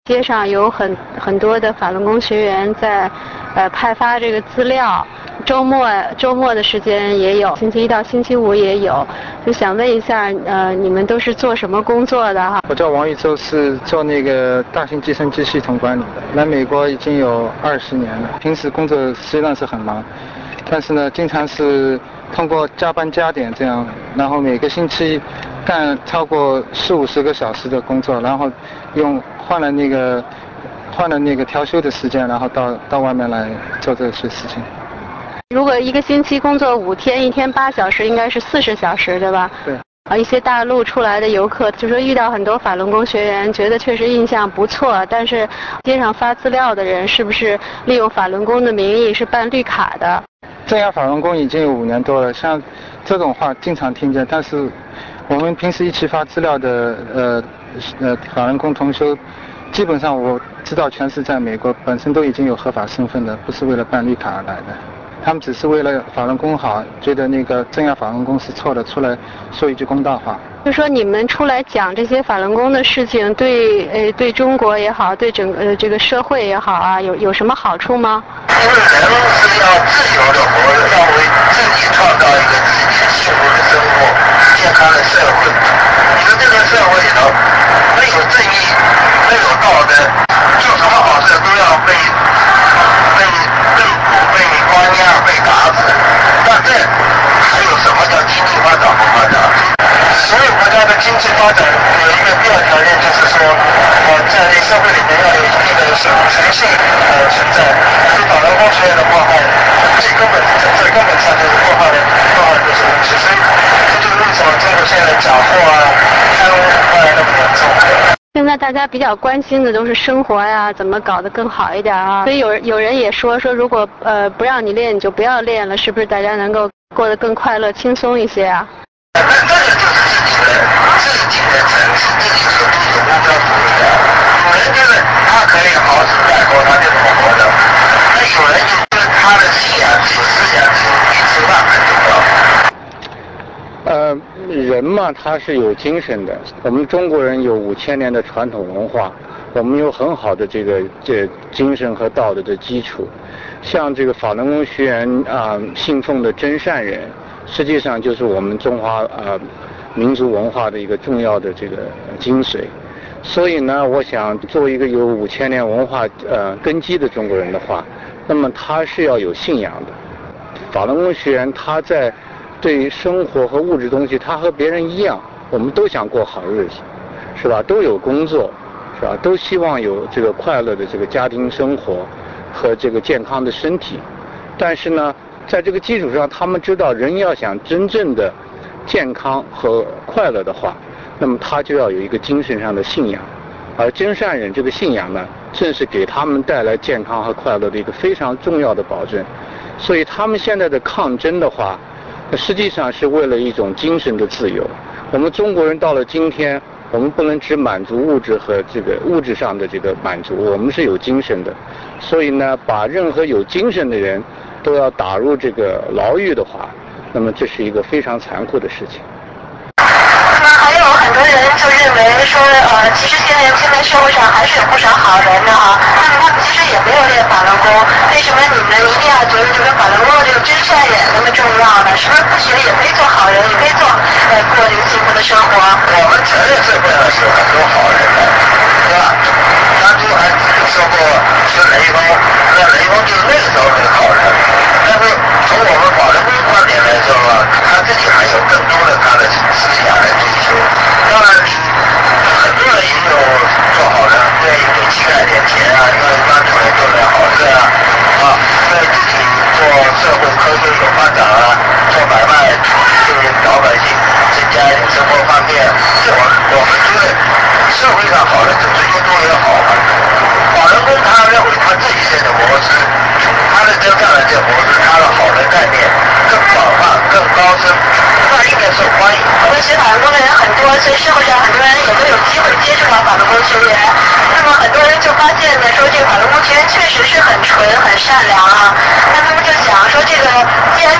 街上有很多的法轮功学员在派发这个资料，周末的时间也有，星期一到星期五也有，就想问一下你们都是做什么工作的哈？ 我叫王玉洲，是做那个大型计算机系统管理的，来美国已经有20年了。平时工作实际上是很忙，但是呢，经常是通过加班加点这样，然后每个星期干超过40-50个小时的工作，然后换了那个调休的时间，然后到外面来做这些事情。 如果一个星期工作5天，1天8小时，应该是40小时，对吧？ 对。 一些大陆出来的游客就说遇到很多法轮功学员，觉得确实印象不错，但是街上发资料的人是不是利用法轮功的名义是办绿卡的？ 正阳法轮功已经有5年多了，像这种话经常听见，但是我们平时一起发资料的法轮功同修，基本上我知道全是在美国本身都已经有合法身份的，不是为了办绿卡而来的。他们只是为了法轮功好，觉得那个正阳法轮功是错的，出来说一句公道话。 就说你们出来讲这些法轮功的事情，对中国也好，对整个这个社会也好啊，有什么好处吗？ 因为人是要自由的活着，要为自己创造一个自己幸福的生活、健康的社会。你说这个社会里头没有正义、没有道德，做什么好事都要被捕、被关押、被打死。那这还有什么叫经济发展不发展？所有国家的经济发展有一个必要条件，就是说，在社会里面要有一定的神圣存在。对法轮功学院的破坏，最根本上就是破坏的是无知，所以这就是为什么中国现在假货啊、贪污腐败那么严重。 现在大家比较关心的都是生活呀，怎么搞得更好一点啊？所以有人也说，如果不让你练，你就不要练了，是不是大家能够过得更快乐、轻松一些啊？ 那这个就是自己的层次、自己所定的目标主义的。有人就是他可以好吃歹活，他就怎么活着；那有人就是他的信仰、自由思想、自由比吃饭很重要。 人嘛，他是有精神的。我们中国人有5000年的传统文化，我们有很好的这精神和道德的基础。像这个法轮功学员信奉的真善人，实际上就是我们中华民族文化的一个重要的这个精髓。所以呢，我想作为一个有5000年文化根基的中国人的话，那么他是要有信仰的。法轮功学员他在对于生活和物质东西，他和别人一样，我们都想过好日子，是吧？都有工作，是吧？都希望有这个快乐的这个家庭生活和这个健康的身体。但是呢，在这个基础上，他们知道人要想真正的健康和快乐的话，那么他就要有一个精神上的信仰。而真善忍这个信仰呢，正是给他们带来健康和快乐的一个非常重要的保证。所以他们现在的抗争的话，实际上是为了一种精神的自由。我们中国人到了今天，我们不能只满足物质和这个物质上的这个满足，我们是有精神的。所以呢，把任何有精神的人都要打入这个牢狱的话，那么这是一个非常残酷的事情。 那还有很多人就认为说，其实现在社会上还是有不少好人的哈，那么他们其实也没有练法轮功，为什么你们一定要觉得这个法轮功的这个真善忍那么重要呢？是不是不学也可以做好人，也可以过这个幸福的生活？我们承认社会上是有很多好人的，对吧？当初还说过是雷锋，那雷锋就是那个时候的好人，但是从我们法轮功观点来说啊，他自己还有更多的他的思想来追求。当然你很多人也有做好人，愿意给乞丐点钱啊，愿意帮助人做点好事啊，为自己做社会科学有发展啊，做买卖对老百姓增加一点生活方便。这我们觉得社会上好人总是越多越好嘛。法轮功他认为他自己这个模式，他的真善人这个模式，他的好的概念更广泛、更高深，那应该受欢迎。我们学法轮功的人很多，所以社会上很多人也都有机会接触到法轮功学员。那么很多人就发现呢，说这个法轮功学员确实是很纯、很善良啊。那他们就想说，这个既然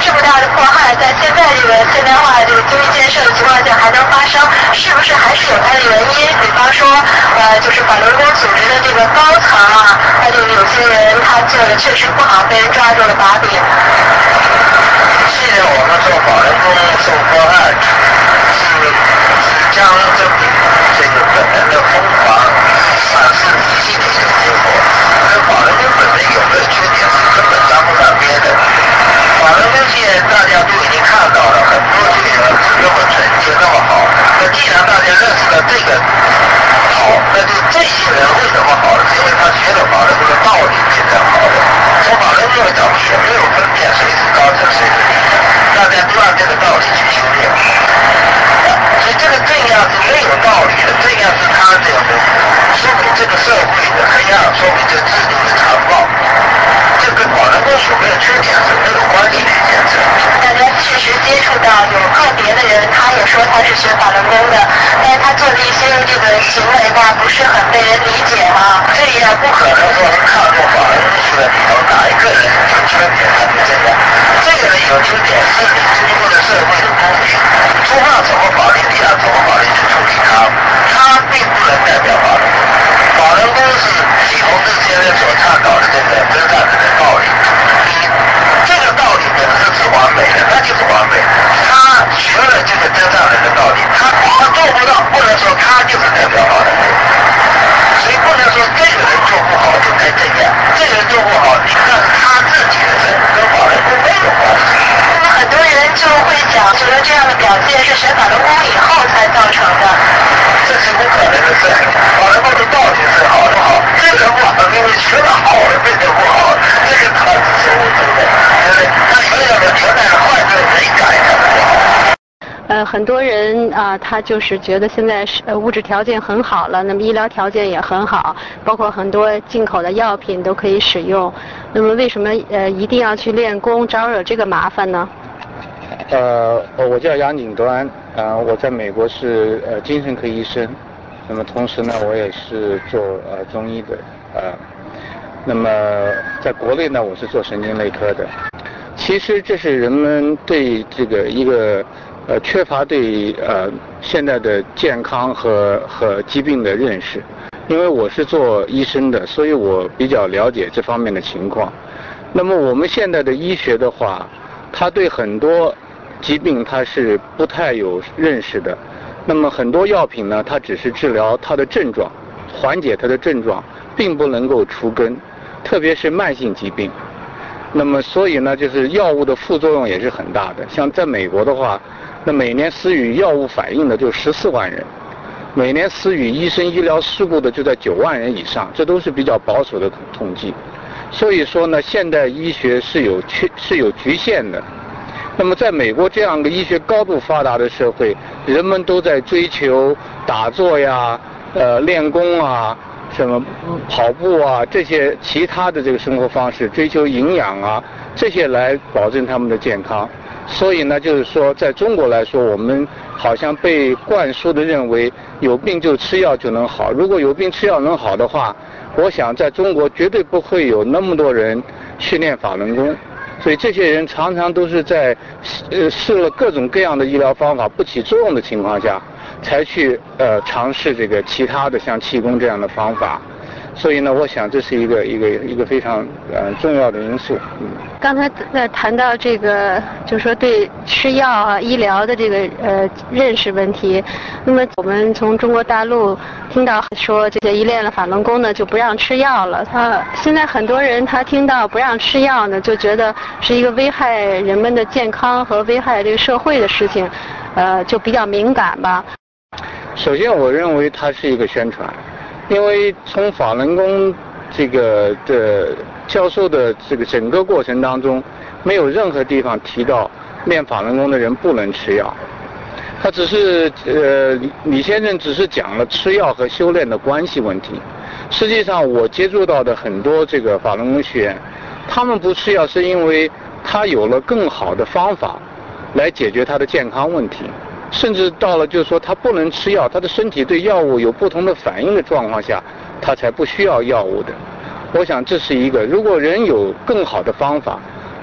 这么大的迫害，在现在这个现代化这个经济建设的情况下还能发生，是不是还是有它的原因？比方说，就是法轮功组织的这个高层啊，他就是有些人他做的确实不好，被人抓住了把柄。 现在我们说法轮功受迫害，是将这个本人的疯狂反噬体系的一个结果。跟法轮功本人有没有缺点是根本沾不上边的。法轮功现在大家都已经看到了，很多这个人是那么纯洁那么好。那既然大家认识到这个好，那就这些人为什么好呢？是因为他学了法轮功的道理变成好的。从法轮功的角度也没有分辨谁是高层谁是低层，大家都按这个道理去修炼。所以这个镇压是没有道理的，镇压是他这个说明这个社会的黑暗，说明这制度的残暴。这跟法轮功有没有缺点是没有关系的一件事。 大家确实接触到有个别的人，他也说他是学法轮功的，但是他做的一些这个行为吧，不是很被人理解啊。 这样不可能说是看过法轮功学里头哪一个人有缺点他就这样。这个人有缺点是你中国的社会的公平，触犯什么法律你按什么法律去处理他，他并不能代表法轮功。法轮功是李洪志先生所倡导的这个真善人的道理。这个道理本身是完美的，那就是完美。他学了这个真善人的道理，他做不到，不能说他就是代表法轮功。所以不能说这个人做不好就该这样，这个人做不好，那是他自己的事，跟法轮功没有关系。 那很多人就会讲，觉得这样的表现是学法轮功以后才造成的。 这是不可能的事。法轮功的道理是好的好，这个不好，因为学了好了变得不好，这个他是无辜的，对不对？他原来的坏事没改，他不好。 很多人啊，他就是觉得现在是物质条件很好了，那么医疗条件也很好，包括很多进口的药品都可以使用。那么为什么一定要去练功，招惹这个麻烦呢？ 我叫杨景端，我在美国是精神科医生，那么同时呢，我也是做中医的，那么在国内呢，我是做神经内科的。其实这是人们对这个一个缺乏对现在的健康和疾病的认识。因为我是做医生的，所以我比较了解这方面的情况。那么我们现在的医学的话，它对很多疾病它是不太有认识的。那么很多药品呢，它只是治疗它的症状，缓解它的症状，并不能够除根，特别是慢性疾病。那么所以呢，就是药物的副作用也是很大的。像在美国的话，那每年死于药物反应的就14万人，每年死于医生医疗事故的就在9万人以上，这都是比较保守的统计。所以说呢，现代医学是有局限的。那么在美国这样的医学高度发达的社会，人们都在追求打坐呀、练功啊、什么跑步啊，这些其他的这个生活方式，追求营养啊，这些来保证他们的健康。所以呢，就是说，在中国来说，我们好像被灌输的认为有病就吃药就能好。如果有病吃药能好的话，我想在中国绝对不会有那么多人去练法轮功。所以这些人常常都是在试了各种各样的医疗方法不起作用的情况下，才去尝试这个其他的像气功这样的方法。所以呢，我想这是一个非常重要的因素。 刚才在谈到这个，就是说对吃药啊、医疗的这个认识问题。那么我们从中国大陆听到说，这些一练了法轮功呢，就不让吃药了。现在很多人他听到不让吃药呢，就觉得是一个危害人们的健康和危害这个社会的事情，就比较敏感吧。 首先，我认为它是一个宣传，因为从法轮功这个的教授的这个整个过程当中，没有任何地方提到练法轮功的人不能吃药。他只是李先生只是讲了吃药和修炼的关系问题。实际上，我接触到的很多这个法轮功学员，他们不吃药是因为他有了更好的方法来解决他的健康问题。甚至到了就是说他不能吃药，他的身体对药物有不同的反应的状况下，他才不需要药物的。我想这是一个，如果人有更好的方法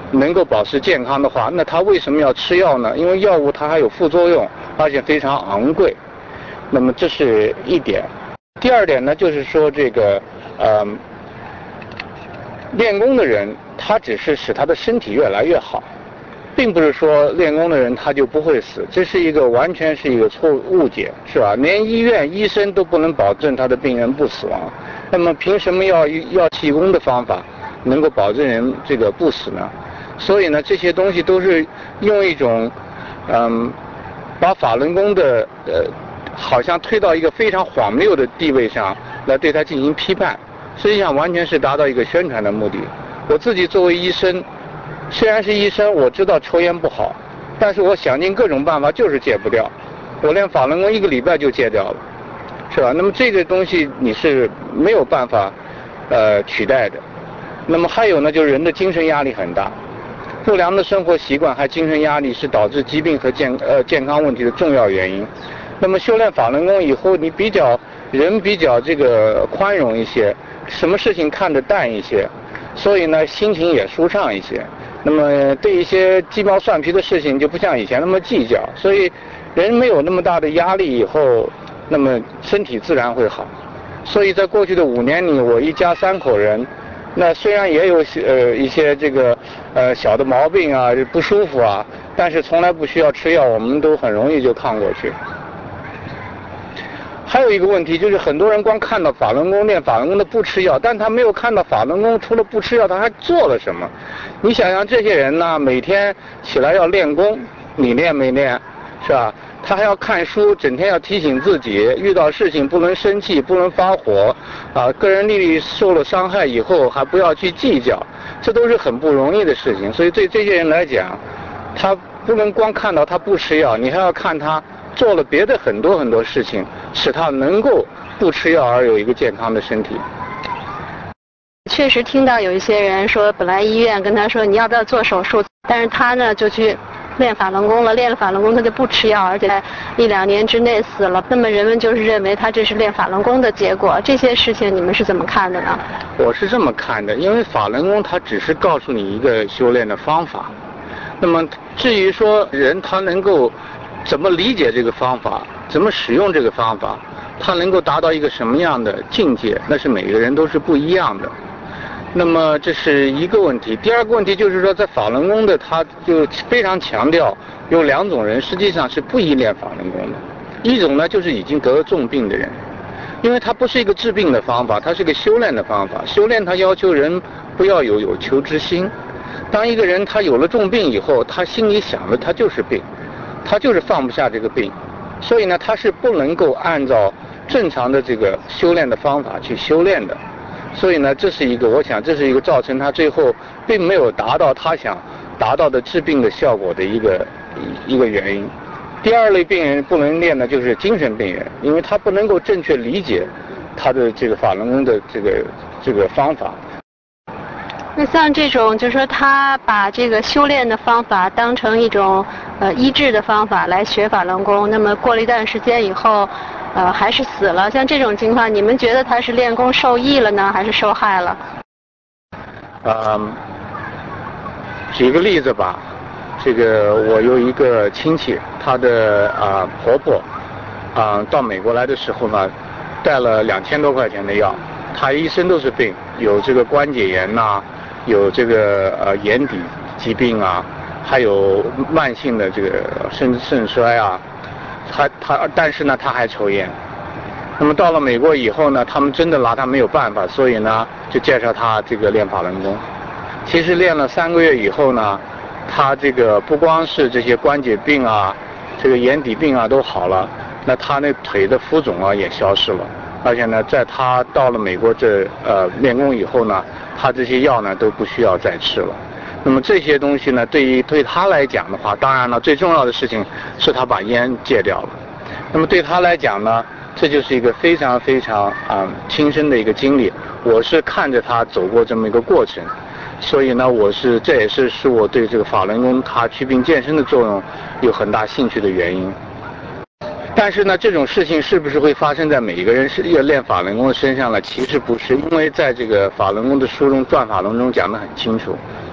能够保持健康的话，那他为什么要吃药呢？因为药物它还有副作用，而且非常昂贵。那么这是一点。第二点呢，就是说这个练功的人，他只是使他的身体越来越好，并不是说练功的人他就不会死，这是一个完全是一个误解，是吧？连医院医生都不能保证他的病人不死亡，那么凭什么要气功的方法能够保证人这个不死呢？所以呢，这些东西都是用一种把法轮功的好像推到一个非常荒谬的地位上来对它进行批判，实际上完全是达到一个宣传的目的。我自己作为医生，虽然是医生，我知道抽烟不好，但是我想尽各种办法就是戒不掉。我练法轮功1个礼拜就戒掉了，是吧？那么这个东西你是没有办法取代的。那么还有呢，就是人的精神压力很大，不良的生活习惯还精神压力是导致疾病和健康问题的重要原因。那么修炼法轮功以后，你人比较这个宽容一些，什么事情看得淡一些，所以呢心情也舒畅一些。那么对一些鸡毛蒜皮的事情就不像以前那么计较，所以人没有那么大的压力以后，那么身体自然会好。所以在过去的5年里，我一家3口人，那虽然也有一些这个小的毛病啊不舒服啊，但是从来不需要吃药，我们都很容易就抗过去。还有一个问题就是，很多人光看到法轮功练法轮功的不吃药，但他没有看到法轮功除了不吃药，他还做了什么。你想想这些人呢，每天起来要练功，你练没练，是吧？他还要看书，整天要提醒自己，遇到事情不能生气，不能发火，个人利益受了伤害以后还不要去计较，这都是很不容易的事情。所以对这些人来讲，他不能光看到他不吃药，你还要看他做了别的很多事情，使他能够不吃药而有一个健康的身体。 确实听到有一些人说，本来医院跟他说你要不要做手术，但是他呢就去练法轮功了，练了法轮功他就不吃药，而且在1、2年之内死了。那么人们就是认为他这是练法轮功的结果，这些事情你们是怎么看的呢？ 我是这么看的，因为法轮功它只是告诉你一个修炼的方法，那么至于说人他能够怎么理解这个方法，怎么使用这个方法，他能够达到一个什么样的境界，那是每个人都是不一样的。那么这是一个问题。第二个问题就是说，在法轮功的他就非常强调有2种人实际上是不依练法轮功的。一种呢就是已经得了重病的人，因为它不是一个治病的方法，它是个修炼的方法。修炼它要求人不要有求之心。当一个人他有了重病以后，他心里想的他就是病，他就是放不下这个病，所以呢他是不能够按照正常的这个修炼的方法去修炼的。所以呢，这是一个，我想这是一个造成他最后并没有达到他想达到的治病的效果的一个原因。第2类病人不能练的就是精神病人，因为他不能够正确理解他的这个法轮功的这个方法。 那像这种，就是说他把这个修炼的方法当成一种医治的方法来学法轮功，那么过了一段时间以后，还是死了。像这种情况，你们觉得他是练功受益了呢，还是受害了？ 举个例子吧，这个我有一个亲戚，她的婆婆到美国来的时候呢，带了2000多块钱的药，她一身都是病，有这个关节炎呐，有这个眼底疾病啊，还有慢性的这个肾衰啊，但是呢她还抽烟。那么到了美国以后呢，他们真的拿她没有办法，所以呢就介绍她这个练法轮功。其实练了3个月以后呢，他这个不光是这些关节病啊，这个眼底病啊都好了，那他那腿的浮肿啊也消失了，而且呢，在他到了美国练功以后呢，他这些药呢都不需要再吃了。那么这些东西呢，对他来讲的话，当然了，最重要的事情是他把烟戒掉了。那么对他来讲呢，这就是一个非常非常亲身的一个经历。我是看着他走过这么一个过程。所以呢，这也是我对这个法轮功它祛病健身的作用有很大兴趣的原因。但是呢，这种事情是不是会发生在每一个人要练法轮功的身上呢？其实不是，因为在这个法轮功的书中《转法轮》中讲得很清楚，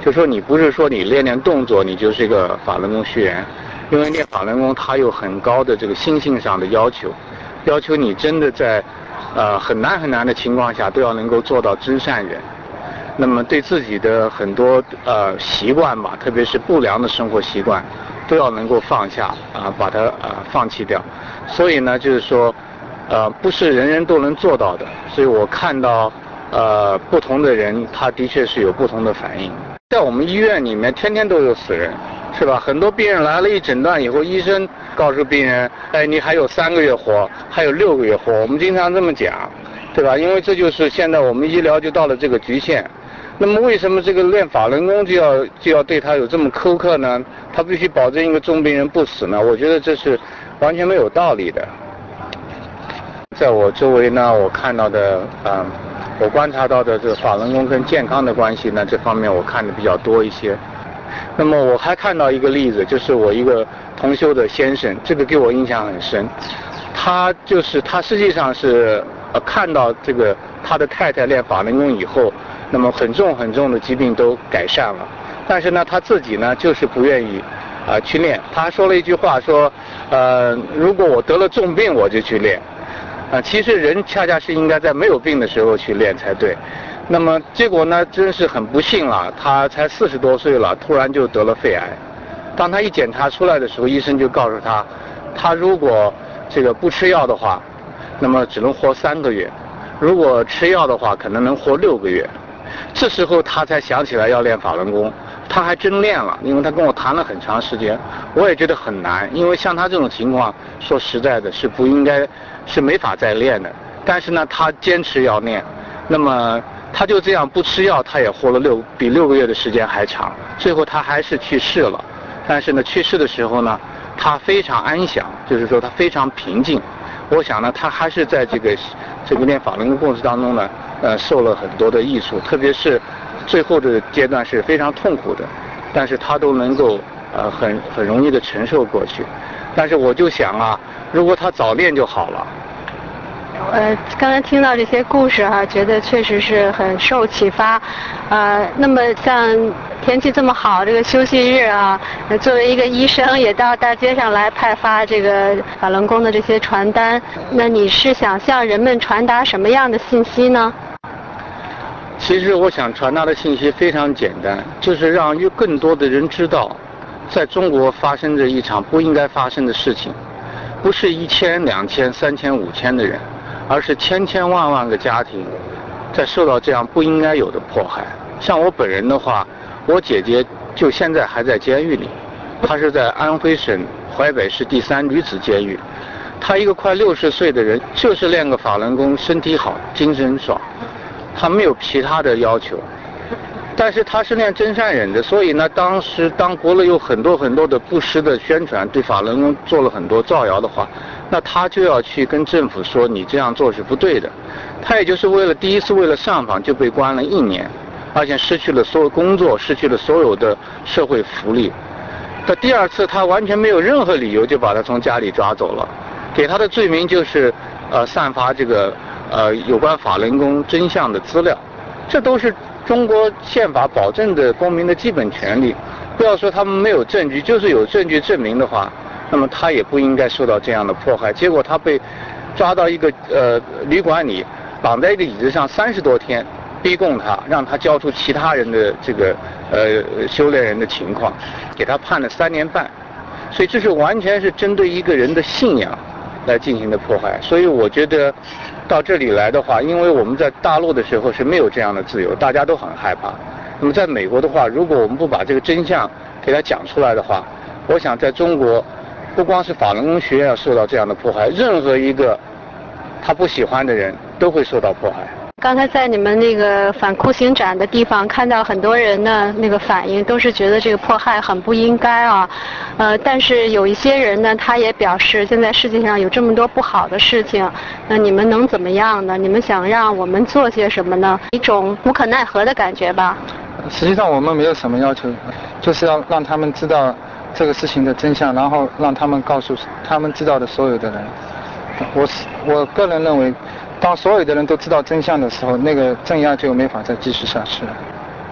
就说你不是说你练练动作你就是一个法轮功学员，因为练法轮功它有很高的这个心性上的要求，要求你真的在很难很难的情况下都要能够做到真善忍。那么对自己的很多习惯吧，特别是不良的生活习惯，都要能够放下把它放弃掉。所以呢，就是说不是人人都能做到的。所以我看到不同的人，他的确是有不同的反应。在我们医院里面，天天都有死人，是吧？很多病人来了，一诊断以后，医生告诉病人，哎，你还有3个月活，还有6个月活。我们经常这么讲，对吧？因为这就是现在我们医疗就到了这个局限。那么为什么这个练法轮功就要对他有这么苛刻呢？他必须保证一个重病人不死呢？我觉得这是完全没有道理的。在我周围呢，我看到的我观察到的这个法轮功跟健康的关系呢，这方面我看的比较多一些。那么我还看到一个例子，就是我一个同修的先生，这个给我印象很深。他实际上是看到这个他的太太练法轮功以后，那么很重的疾病都改善了，但是呢他自己呢就是不愿意去练。他说了一句话说，如果我得了重病我就去练。其实人恰恰是应该在没有病的时候去练才对。那么结果呢，真是很不幸了，他才40多岁了，突然就得了肺癌。当他一检查出来的时候，医生就告诉他，他如果这个不吃药的话，那么只能活3个月；如果吃药的话，可能能活6个月。这时候他才想起来要练法轮功，他还真练了，因为他跟我谈了很长时间，我也觉得很难，因为像他这种情况，说实在的是不应该，是没法再练的。但是呢，他坚持要练，那么他就这样不吃药，他也活了比6个月的时间还长，最后他还是去世了。但是呢，去世的时候呢，他非常安详，就是说他非常平静。我想呢，他还是在这个练法轮功过程当中呢，受了很多的益处，特别是最后的阶段是非常痛苦的，但是他都能够很容易的承受过去。但是我就想啊，如果他早练就好了。 刚才听到这些故事觉得确实是很受启发。那么像天气这么好，这个休息日作为一个医生，也到大街上来派发这个法轮功的这些传单。那你是想向人们传达什么样的信息呢？ 其实我想传达的信息非常简单，就是让更多的人知道，在中国发生着一场不应该发生的事情，不是1000、2000、3000、5000的人，而是千万个家庭在受到这样不应该有的迫害。像我本人的话，我姐姐就现在还在监狱里，她是在安徽省淮北市第3女子监狱。她一个快60岁的人，就是练个法轮功，身体好，精神爽，她没有其他的要求。但是他是练真善忍的，所以呢，当时当国内有很多的不实的宣传，对法轮功做了很多造谣的话，那他就要去跟政府说你这样做是不对的。他也就是第一次为了上访就被关了1年，而且失去了所有工作，失去了所有的社会福利。那第2次他完全没有任何理由就把他从家里抓走了，给他的罪名就是散发这个有关法轮功真相的资料，这都是中国宪法保证的公民的基本权利。不要说他们没有证据，就是有证据证明的话，那么他也不应该受到这样的迫害。结果他被抓到一个旅馆里，绑在一个椅子上30多天，逼供他，让他交出其他人的这个修炼人的情况，给他判了3年半。所以这是完全是针对一个人的信仰来进行的迫害。所以我觉得到这里来的话，因为我们在大陆的时候是没有这样的自由，大家都很害怕。那么在美国的话，如果我们不把这个真相给他讲出来的话，我想在中国不光是法轮功学院要受到这样的迫害，任何一个他不喜欢的人都会受到迫害。 刚才在你们那个反酷刑展的地方看到很多人呢，那个反应都是觉得这个迫害很不应该但是有一些人呢，他也表示现在世界上有这么多不好的事情，那你们能怎么样呢？你们想让我们做些什么呢？一种无可奈何的感觉吧。 实际上我们没有什么要求，就是要让他们知道这个事情的真相，然后让他们告诉他们知道的所有的人。我个人认为，当所有的人都知道真相的时候，那个镇压就没法再继续下去了。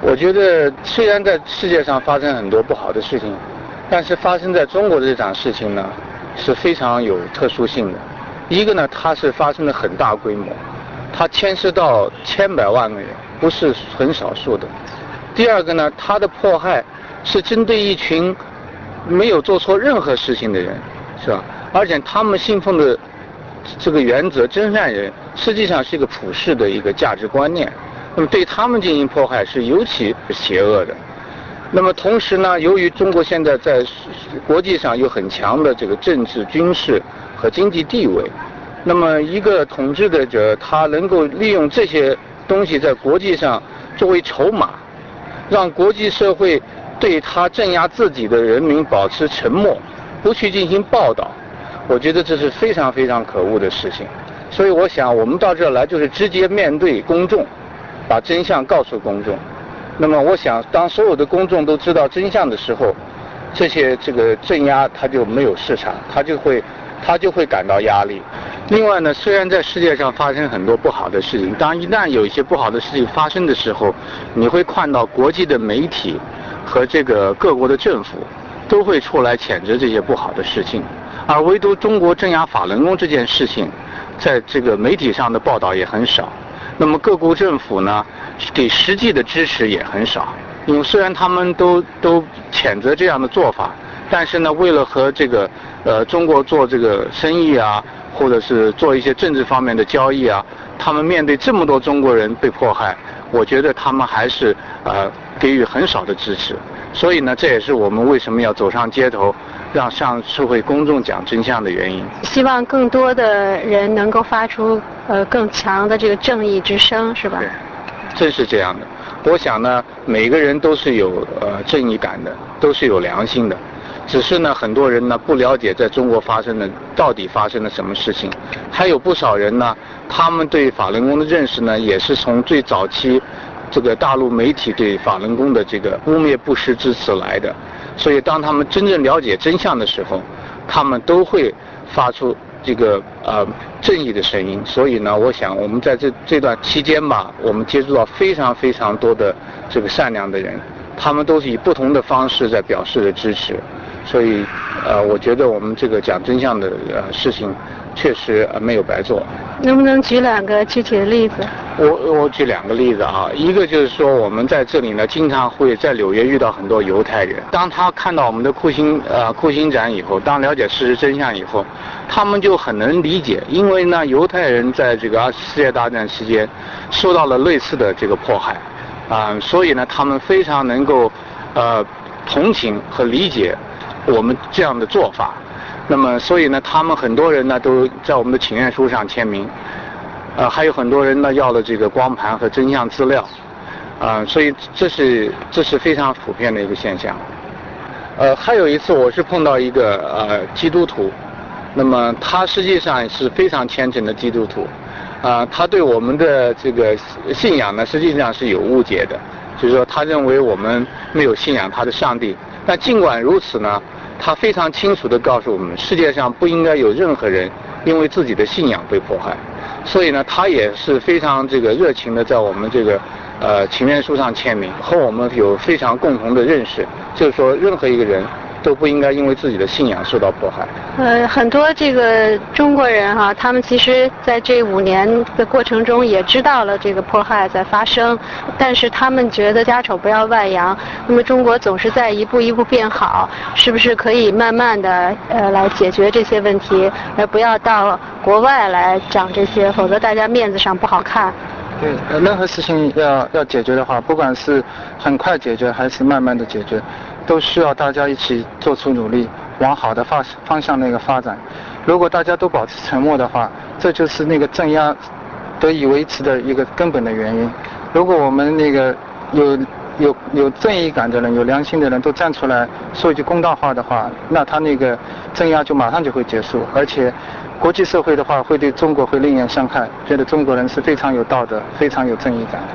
我觉得虽然在世界上发生很多不好的事情，但是发生在中国的这场事情呢，是非常有特殊性的。一个呢，它是发生了很大规模，它牵涉到千百万个人，不是很少数的。第二个呢，它的迫害是针对一群没有做错任何事情的人，是吧？而且他们信奉的这个原则真善人，实际上是一个普世的一个价值观念。那么对他们进行迫害是尤其邪恶的。那么同时呢，由于中国现在在国际上有很强的这个政治、军事和经济地位，那么一个统治者他能够利用这些东西在国际上作为筹码，让国际社会对他镇压自己的人民保持沉默，不去进行报道，我觉得这是非常非常可恶的事情。所以我想我们到这儿来就是直接面对公众，把真相告诉公众。那么我想当所有的公众都知道真相的时候，这个镇压它就没有市场，它就会感到压力。另外呢，虽然在世界上发生很多不好的事情，当一旦有一些不好的事情发生的时候，你会看到国际的媒体和这个各国的政府都会出来谴责这些不好的事情，而唯独中国镇压法轮功这件事情，在这个媒体上的报道也很少。那么各国政府呢，给实际的支持也很少。因为虽然他们都谴责这样的做法，但是呢，为了和这个中国做这个生意啊，或者是做一些政治方面的交易啊，他们面对这么多中国人被迫害，我觉得他们还是给予很少的支持。所以呢，这也是我们为什么要走上街头，向社会公众讲真相的原因。 希望更多的人能够发出更强的这个正义之声，是吧？ 对，真是这样的。我想呢，每个人都是有正义感的，都是有良心的。只是呢，很多人呢不了解在中国到底发生了什么事情。还有不少人呢，他们对法轮功的认识呢，也是从最早期这个大陆媒体对法轮功的这个污蔑不实之词来的。所以当他们真正了解真相的时候，他们都会发出这个正义的声音。所以呢，我想我们在这段期间吧，我们接触到非常非常多的这个善良的人，他们都是以不同的方式在表示的支持。所以我觉得我们这个讲真相的事情确实没有白做。 能不能举2个具体的例子？ 我举2个例子啊，一个就是说我们在这里呢，经常会在纽约遇到很多犹太人，当他看到我们的酷刑展以后，当了解事实真相以后，他们就很能理解，因为呢，犹太人在这个2次世界大战期间受到了类似的这个迫害，所以呢，他们非常能够同情和理解我们这样的做法。那么所以呢，他们很多人呢都在我们的请愿书上签名，还有很多人呢要了这个光盘和真相资料，所以这是非常普遍的一个现象。还有一次我是碰到一个基督徒，那么他实际上是非常虔诚的基督徒，他对我们的这个信仰呢实际上是有误解的，就是说他认为我们没有信仰他的上帝。但尽管如此呢，他非常清楚地告诉我们，世界上不应该有任何人因为自己的信仰被迫害。所以呢，他也是非常这个热情的在我们这个请愿书上签名，和我们有非常共同的认识，就是说任何一个人都不应该因为自己的信仰受到迫害。 很多这个中国人哈，他们其实在这5年的过程中也知道了这个迫害在发生，但是他们觉得家丑不要外扬。那么中国总是在一步一步变好，是不是可以慢慢的来解决这些问题，而不要到国外来讲这些，否则大家面子上不好看。 对，任何事情要解决的话，不管是很快解决还是慢慢的解决，都需要大家一起做出努力，往好的方向那个发展。如果大家都保持沉默的话，这就是那个镇压得以维持的一个根本的原因。如果我们那个有正义感的人、有良心的人都站出来说一句公道话的话，那他那个镇压就马上就会结束，而且国际社会的话会对中国会另眼相看，觉得中国人是非常有道德、非常有正义感的。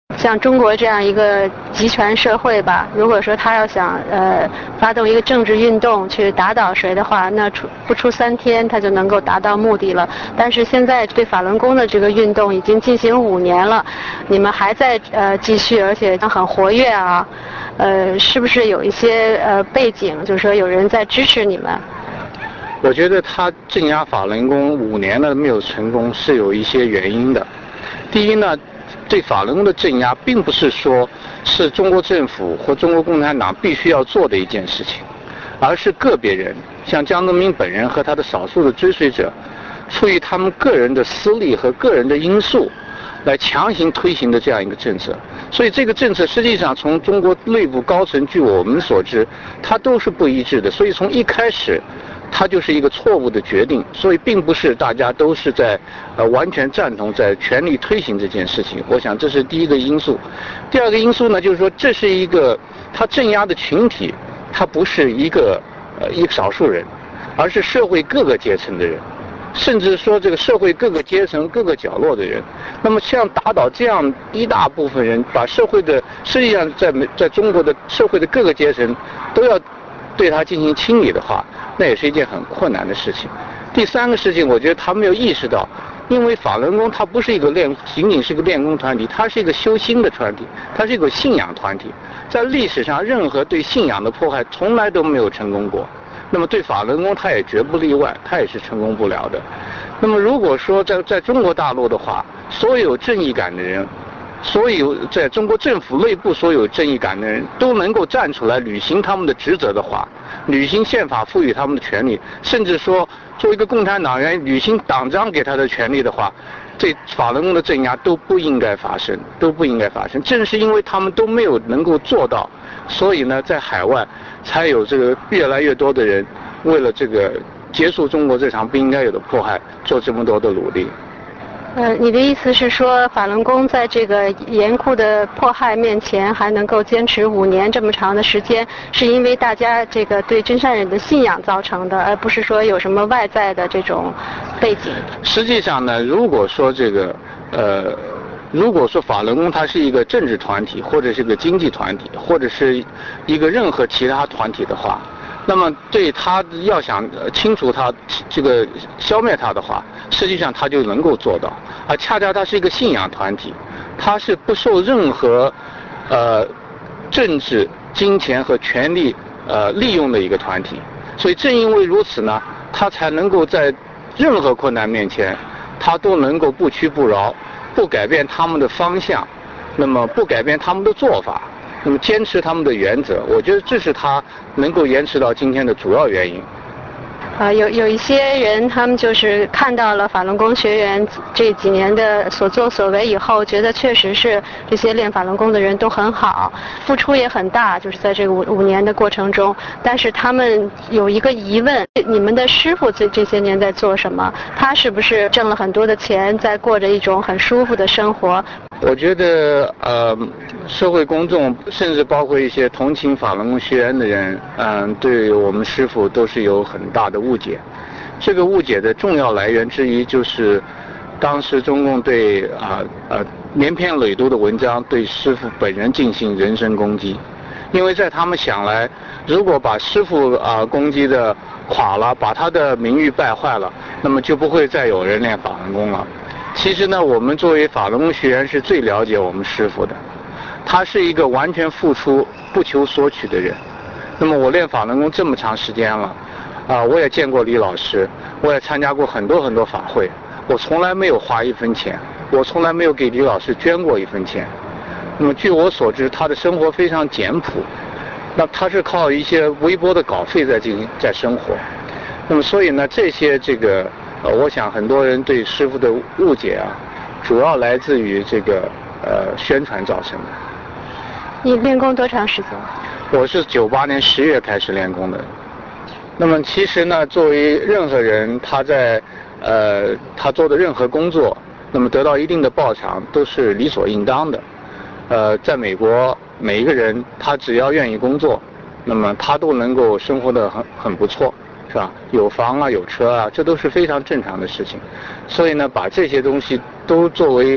像中国这样一个集权社会吧，如果说他要想发动一个政治运动去打倒谁的话，那不出3天他就能够达到目的了。但是现在对法轮功的这个运动已经进行5年了，你们还在继续，而且很活跃啊，是不是有一些背景，就是说有人在支持你们？ 我觉得他镇压法轮功5年了没有成功，是有一些原因的。第一呢，对法轮功的镇压，并不是说是中国政府或中国共产党必须要做的一件事情，而是个别人，像江泽民本人和他的少数的追随者，出于他们个人的私利和个人的因素，来强行推行的这样一个政策。所以这个政策实际上从中国内部高层，据我们所知，它都是不一致的。所以从一开始，它就是一个错误的决定，所以并不是大家都是在完全赞同在全力推行这件事情。我想这是第一个因素。第二个因素呢，就是说这是一个它镇压的群体，它不是一个少数人，而是社会各个阶层的人，甚至说这个社会各个阶层各个角落的人。那么像打倒这样一大部分人，把社会的实际上在中国的社会的各个阶层都要对他进行清理的话，那也是一件很困难的事情。第三个事情，我觉得他没有意识到，因为法轮功它不是一个仅仅是一个练功团体，它是一个修心的团体，它是一个信仰团体。在历史上，任何对信仰的迫害从来都没有成功过。那么对法轮功，它也绝不例外，它也是成功不了的。那么如果说在中国大陆的话，所有正义感的人，所有在中国政府内部所有正义感的人都能够站出来履行他们的职责的话，履行宪法赋予他们的权利，甚至说作为一个共产党员履行党章给他的权利的话，这法轮功的镇压都不应该发生，都不应该发生。正是因为他们都没有能够做到，所以呢，在海外才有这个越来越多的人为了这个结束中国这场不应该有的迫害，做这么多的努力。 你的意思是说，法轮功在这个严酷的迫害面前还能够坚持5年这么长的时间，是因为大家这个对真善忍的信仰造成的，而不是说有什么外在的这种背景？ 实际上呢，如果说法轮功它是一个政治团体，或者是个经济团体，或者是一个任何其他团体的话，那么对他要想清除它这个消灭它的话，实际上他就能够做到。而恰恰它是一个信仰团体，它是不受任何政治、金钱和权力利用的一个团体。所以正因为如此呢，它才能够在任何困难面前，它都能够不屈不挠，不改变他们的方向，那么不改变他们的做法，那么坚持他们的原则。我觉得这是他能够延迟到今天的主要原因。 有一些人，他们就是看到了法轮功学员这几年的所作所为以后，觉得确实是这些练法轮功的人都很好，付出也很大，就是在这个五年的过程中。但是他们有一个疑问：你们的师傅这些年在做什么？他是不是挣了很多的钱，在过着一种很舒服的生活？ 我觉得社会公众甚至包括一些同情法轮功学员的人，对我们师父都是有很大的误解。这个误解的重要来源之一就是当时中共对连篇累牍的文章对师父本人进行人身攻击。因为在他们想来，如果把师父攻击的垮了，把他的名誉败坏了，那么就不会再有人练法轮功了。其实呢，我们作为法轮功学员是最了解我们师父的，他是一个完全付出不求索取的人。那么我练法轮功这么长时间了，我也见过李老师，我也参加过很多很多法会，我从来没有花1分钱，我从来没有给李老师捐过1分钱。那么据我所知，他的生活非常简朴，那他是靠一些微薄的稿费在生活。那么所以呢，这些我想很多人对师父的误解主要来自于这个宣传造成的。 你练功多长时间？ 我是98年10月开始练功的。那么其实呢，作为任何人，他做的任何工作，那么得到一定的报偿都是理所应当的。在美国，每一个人他只要愿意工作，那么他都能够生活得很不错。是吧？有房啊，有车啊，这都是非常正常的事情。所以呢，把这些东西都作为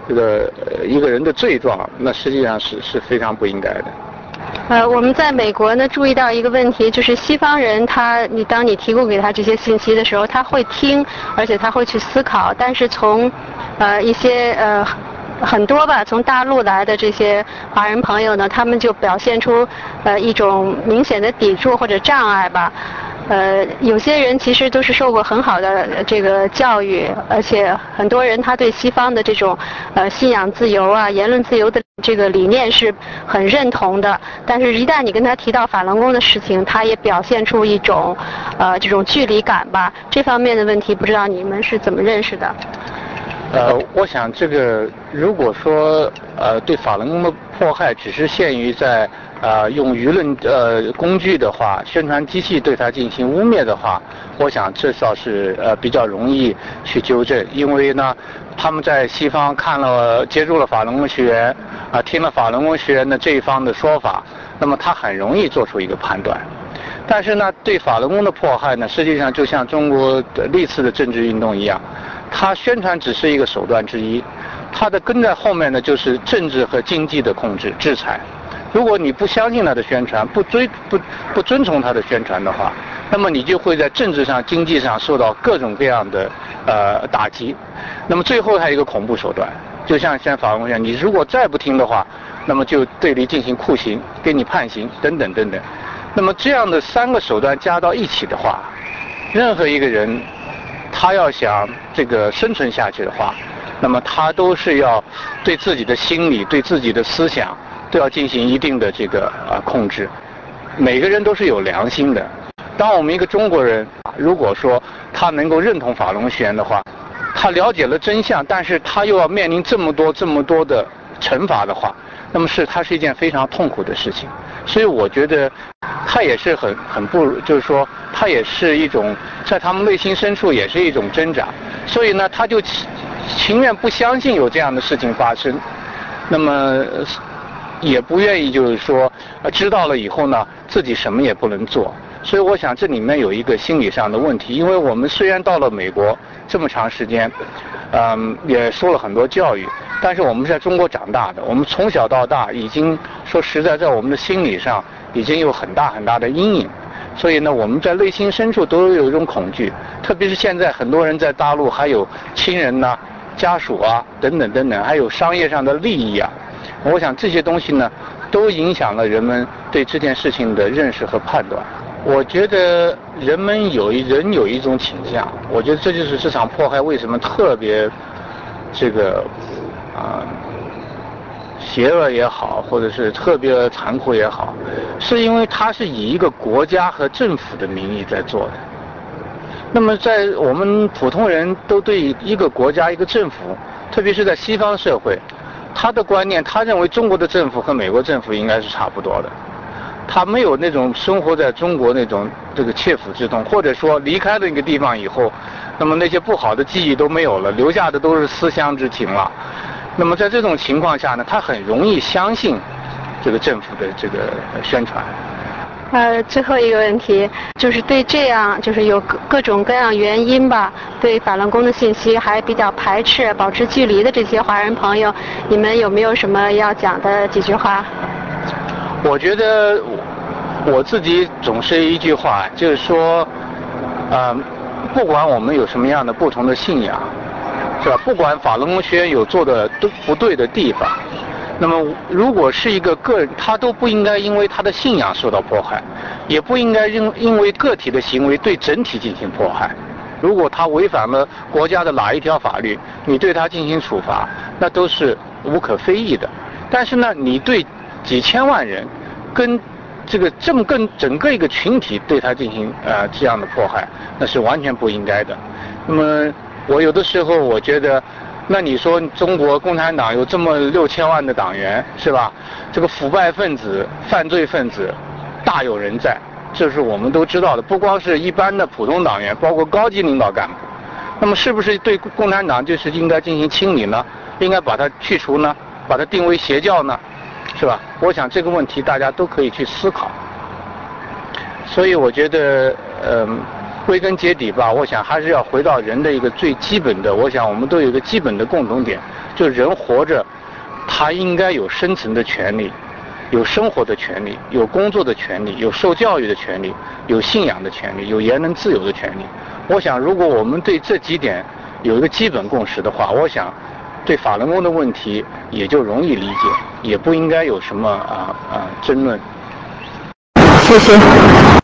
一个人的罪状，那实际上是非常不应该的。 我们在美国呢注意到一个问题，就是西方人当你提供给他这些信息的时候，他会听，而且他会去思考。但是从一些很多吧，从大陆来的这些华人朋友呢，他们就表现出一种明显的抵触或者障碍吧。有些人其实都是受过很好的这个教育，而且很多人他对西方的这种信仰自由啊、言论自由的这个理念是很认同的。但是，一旦你跟他提到法轮功的事情，他也表现出一种这种距离感吧。这方面的问题，不知道你们是怎么认识的？ 我想这个如果说对法轮功的迫害只是限于在用舆论工具的话，宣传机器对它进行污蔑的话，我想这倒是比较容易去纠正，因为呢，他们在西方接触了法轮功学员听了法轮功学员的这一方的说法，那么他很容易做出一个判断。但是呢，对法轮功的迫害呢，实际上就像中国历次的政治运动一样，它宣传只是一个手段之一，它的跟在后面呢就是政治和经济的控制、制裁。如果你不相信他的宣传，不遵从他的宣传的话，那么你就会在政治上、经济上受到各种各样的打击。那么最后还有一个恐怖手段，就像现在法轮功一样，你如果再不听的话，那么就对你进行酷刑，给你判刑等等等等。那么这样的3个手段加到一起的话，任何一个人他要想这个生存下去的话，那么他都是要对自己的心理、对自己的思想都要进行一定的这个控制。每个人都是有良心的。当我们一个中国人如果说他能够认同法轮功学员的话，他了解了真相，但是他又要面临这么多的惩罚的话，那么它是一件非常痛苦的事情。所以我觉得他也是就是说他也是一种在他们内心深处也是一种挣扎。所以呢，他就情愿不相信有这样的事情发生，那么也不愿意就是说知道了以后呢，自己什么也不能做。所以我想这里面有一个心理上的问题，因为我们虽然到了美国这么长时间，也受了很多教育，但是我们是在中国长大的，我们从小到大已经说实在在我们的心理上已经有很大的阴影。所以呢，我们在内心深处都有一种恐惧，特别是现在很多人在大陆还有亲人呐、家属啊等等等等，还有商业上的利益啊，我想这些东西呢，都影响了人们对这件事情的认识和判断。我觉得人有一种倾向，我觉得这就是这场迫害为什么特别这个邪恶也好，或者是特别残酷也好，是因为它是以一个国家和政府的名义在做的。那么在我们普通人都对一个国家、一个政府，特别是在西方社会，他的观念，他认为中国的政府和美国政府应该是差不多的。他没有那种生活在中国那种这个切肤之痛，或者说离开了那个地方以后，那么那些不好的记忆都没有了，留下的都是思乡之情了。那么在这种情况下呢，他很容易相信这个政府的这个宣传。 最后一个问题就是对这样就是有各种各样原因吧，对法轮功的信息还比较排斥、保持距离的这些华人朋友，你们有没有什么要讲的几句话？ 我觉得我自己总是一句话，就是说，不管我们有什么样的不同的信仰，是吧？不管法轮功学员有做的都不对的地方，那么如果是一个个人，他都不应该因为他的信仰受到迫害，也不应该因为个体的行为对整体进行迫害。如果他违反了国家的哪一条法律，你对他进行处罚，那都是无可非议的。但是呢，你对几千万人跟这个整个一个群体对他进行这样的迫害，那是完全不应该的。那么我有的时候我觉得，那你说中国共产党有这么6000万的党员，是吧？这个腐败分子、犯罪分子大有人在，这是我们都知道的。不光是一般的普通党员，包括高级领导干部。那么是不是对共产党就是应该进行清理呢？应该把它去除呢？把它定为邪教呢？是吧？我想这个问题大家都可以去思考。所以我觉得， 归根结底吧，我想还是要回到人的一个最基本的，我想我们都有一个基本的共同点，就是人活着，他应该有生存的权利，有生活的权利，有工作的权利，有受教育的权利，有信仰的权利，有言论自由的权利。我想，如果我们对这几点有一个基本共识的话，我想对法轮功的问题也就容易理解，也不应该有什么争论。 谢谢。